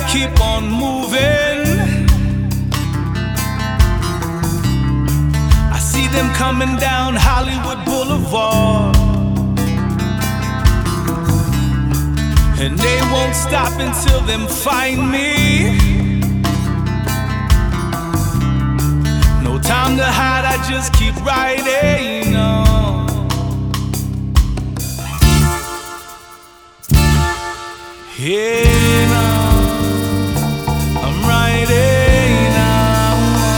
keep on moving. I see them coming down Hollywood Boulevard, and they won't stop until them find me. No time to hide, I just keep riding on. Yeah, now I'm riding on.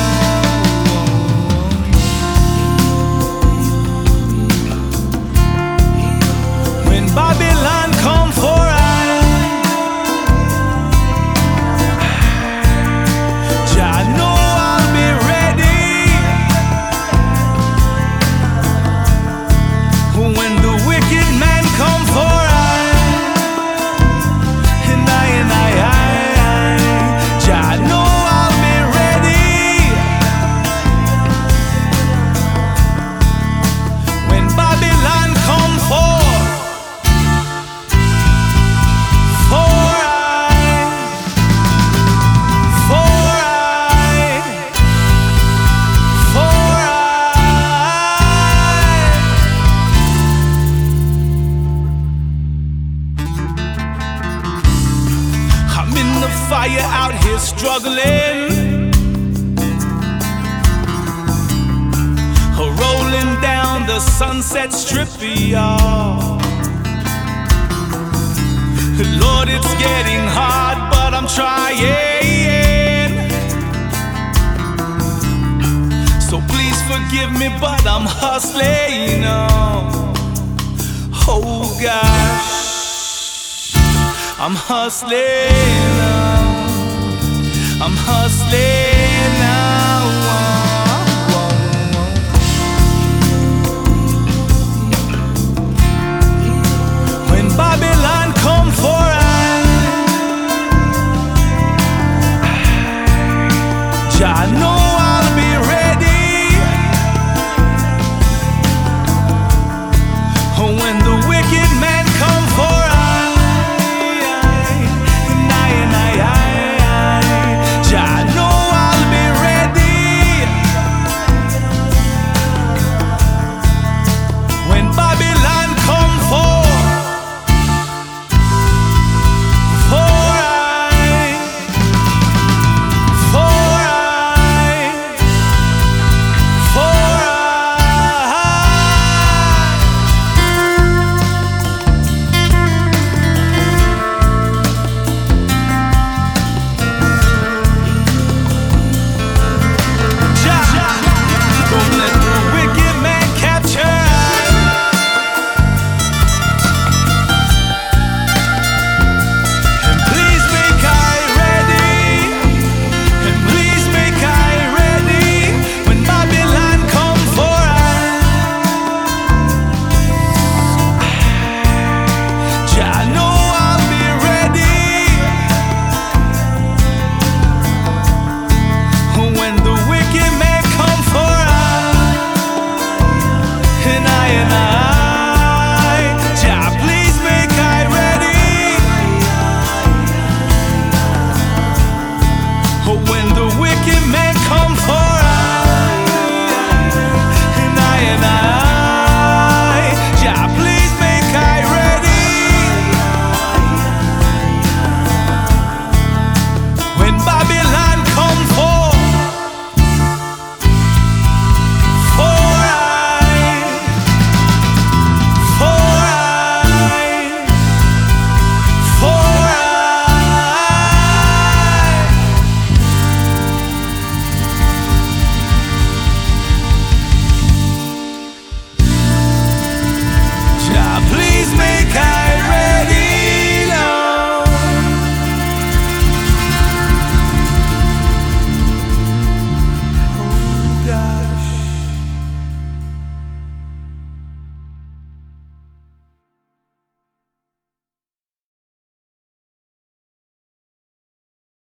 When Babylon come for us, I know I'll be ready. When the wicked man come for us, I know I'll be ready. When Babylon come for I'm in the fire out here struggling, rolling down the Sunset Strip, y'all. Lord, it's getting hard, but I'm trying. So please forgive me, but I'm hustling. Oh gosh, I'm hustling. I'm hustling.